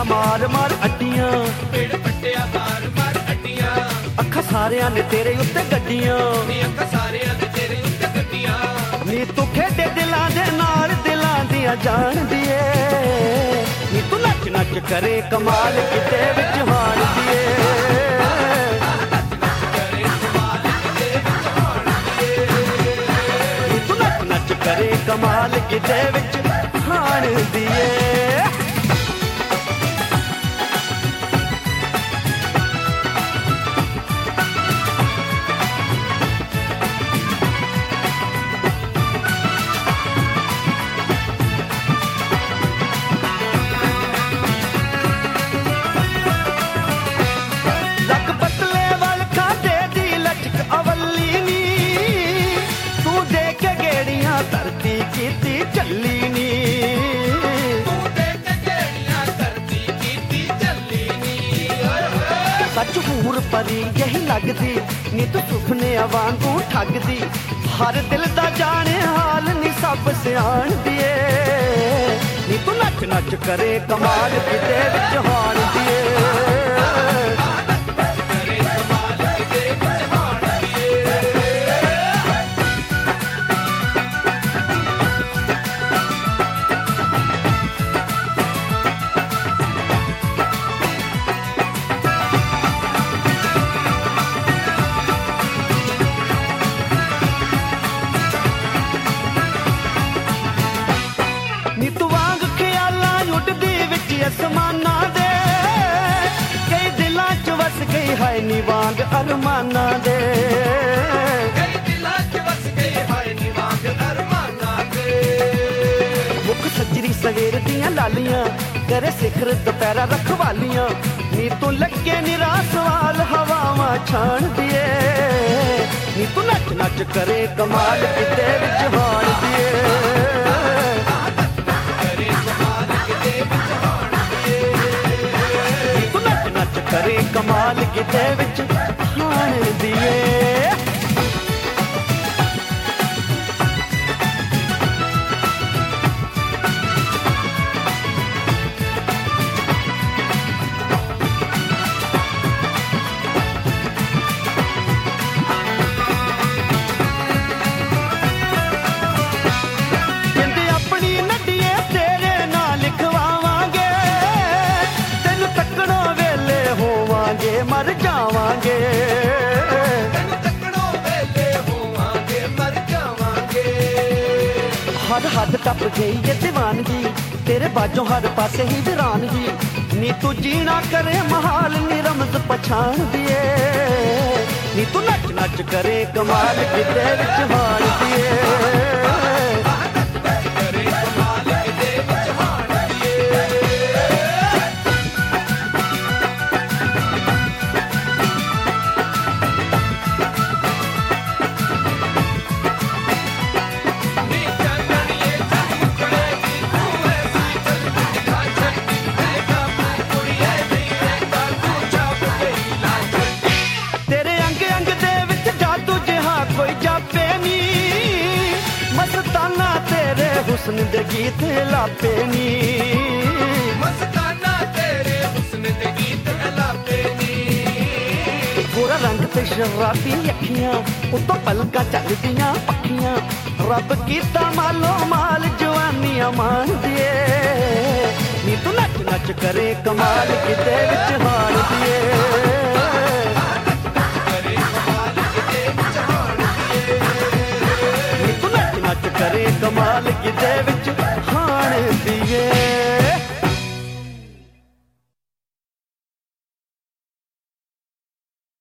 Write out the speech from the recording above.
ਮਾਰ ਮਾਰ ਅੱਡੀਆਂ, ਪੇੜ ਪੱਟਿਆ ਮਾਰ ਮਾਰ ਅੱਡੀਆਂ, ਅੱਖਾਂ ਸਾਰਿਆਂ ਨੇ ਤੇਰੇ ਉੱਤੇ ਗੱਡੀਆਂ, ਨੀ ਅੱਖਾਂ ਸਾਰਿਆਂ ਦੇ ਤੇਰੇ ਉੱਤੇ ਗੱਡੀਆਂ। ਨੀ ਤੂੰ ਖੇਡੇ ਦਿਲਾਂ ਦੇ ਨਾਲ ਦਿਲਾਂ ਦੀਆਂ ਜਾਣਦੀ ਏ, ਨੀ ਤੂੰ ਨੱਚ ਨੱਚ ਕਰੇ ਕਮਾਲ ਕਿਤੇ ਵਿੱਚ ਹਾਣਦੀ ਏ। ਕਰੇ ਕਮਾਲ ਕਿਤੇ ਵਿੱਚ ਹਾਣਦੀ ਏ। ਲੱਕ ਪਤਲੇ ਵੱਲ ਖਾਦੇ ਦੀ ਲਚਕ ਅਵੱਲੀ ਨੀ, ਤੂੰ ਦੇ ਕੇ ਗੇੜੀਆਂ ਧਰਤੀ ਕੀਤੀ ਝੱਲੀ ਨੀ, ਤੂੰ ਦੇ ਕੇ ਗੇੜੀਆਂ ਧਰਤੀ ਕੀਤੀ ਝੱਲੀ ਨੀ। ਸੱਚ ਹੂਰ ਪਰੀ ਯਹੀ ਲੱਗਦੀ ਨੀ, ਤੂੰ ਸੁਪਨਿਆਂ ਵਾਂਗੂ ਠੱਗਦੀ, ਹਰ ਦਿਲ ਦਾ ਜਾਣੇ ਹਾਲ ਨੀ ਸਭ ਸਿਆਣਦੀ ਏ, ਨੀ ਤੂੰ ਨੱਚ ਨੱਚ ਕਰੇ ਕਮਾਲ ਕਿਤੇ ਵਿੱਚ ਹਾਣਦੀ ਏ। ਨੀ ਤੂੰ ਵਾਂਗ ਖਿਆਲਾਂ ਉੱਡਦੀ ਵਿੱਚ ਅਸਮਾਨਾਂ ਦੇ, ਕਈ ਦਿਲਾਂ 'ਚ ਵਸ ਗਈ ਹੈ ਨੀ ਵਾਂਗ ਅਰਮਾਨਾਂ ਦੇ, ਕਈ ਦਿਲਾਂ 'ਚ ਵਸ ਗਈ ਹਾਏ ਨੀ ਵਾਂਗ ਅਰਮਾਨਾਂ ਦੇ। ਮੁੱਖ ਸੱਜਰੀ ਸਵੇਰ ਦੀਆਂ ਲਾਲੀਆਂ, ਤੇਰੇ ਸਿਖਰ ਦੁਪਹਿਰਾ ਰਖਵਾਲੀਆਂ, ਨੀ ਤੂੰ ਲੱਗੇ ਨਿਰਾਸ਼ ਸਵਾਲ ਹਵਾਵਾਂ ਛਾਣਦੀ ਏ, ਨੀ ਤੂੰ ਨੱਚ ਨੱਚ ਕਰੇ ਕਮਾਲ ਕਿਤੇ ਵਿੱਚ ਹਾਣਦੀ ਏ। ਕਰੇ ਕਮਾਲ ਕਿਤੇ ਵਿੱਚ ਹਾਣਦੀ ਏ। ਕਹਿੰਦੇ ਆਪਣੀ ਨੱਡੀਏ ਤੇਰੇ ਨਾਲ ਲਿਖਵਾਵਾਂਗੇ, ਤੈਨੂੰ ਤੱਕਣੋਂ ਵੇਲੇ ਹੋਵਾਂਗੇ ਮਰ ਜਾਵਾਂਗੇ, ਤੈਨੂੰ ਤੱਕਣੋਂ ਵੇਲੇ ਹੋਵਾਂਗੇ ਮਰ ਜਾਵਾਂਗੇ। ਹੱਦ ਹੱਦ ਟੱਪ ਗਈ ਏ ਦੀਵਾਨਗੀ, ਤੇਰੇ ਬਾਝੋਂ ਹਰ ਪਾਸੇ ਹੀ ਵੀਰਾਨਗੀ, ਨੀ ਤੂੰ ਜੀਣਾ ਕਰੇ ਮਹਾਲ ਨੀ ਰਮਜ਼ ਪਛਾਣਦੀ ਏ, ਨੀ ਤੂੰ ਨੱਚ ਨੱਚ ਕਰੇ ਕਮਾਲ ਕਿਤੇ ਵਿੱਚ ਹਾਣਦੀ ਏ। ਹੁਸਨ ਦੇ ਗੀਤ ਲਾਪੇ ਨੀ, ਮਸਤਾਨਾ ਤੇਰੇ ਹੁਸਨ ਦੇ ਗੀਤ ਲਾਪੇ ਨੀ। ਗੋਰਾ ਰੰਗ ਤੇ ਸ਼ਰਾਬੀ ਅੱਖੀਆਂ, ਉੱਤੋਂ ਪਲਕਾਂ ਚੱਲਦੀਆਂ ਪੱਖੀਆਂ, ਰੱਬ ਕੀਤਾ ਮਾਲੋ ਮਾਲ ਜਵਾਨੀਆਂ ਮਾਣਦੀ ਏ, ਨੀ ਤੂੰ ਨੱਚ ਨੱਚ ਕਰੇ ਕਮਾਲ ਕਿਤੇ ਵਿੱਚ ਹਾਣਦੀ ਏ। ਨੀ ਤੂੰ ਨੱਚ ਨੱਚ ਕਰੇ ਕਮਾਲ ਕਿਤੇ